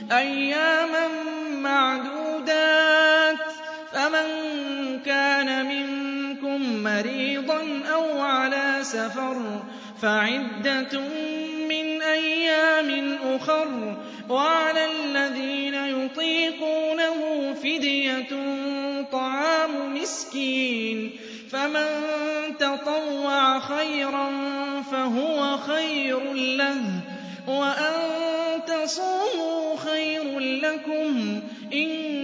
أَيَّامًا مَّعْدُودَاتٍ ۚ فَمَن كَانَ مِنكُم مَّرِيضًا أَوْ عَلَىٰ سَفَرٍ فَعِدَّةٌ مِّنْ أَيَّامٍ أُخَرَ ۚ وَعَلَى الَّذِينَ يُطِيقُونَهُ فِدْيَةٌ طَعَامُ مِسْكِينٍ ۖ فَمَن تَطَوَّعَ خَيْرًا فَهُوَ خَيْرٌ لَّهُ ۚ وَأَن تَصُومُوا خَيْرٌ لَّكُمْ ۖ إِن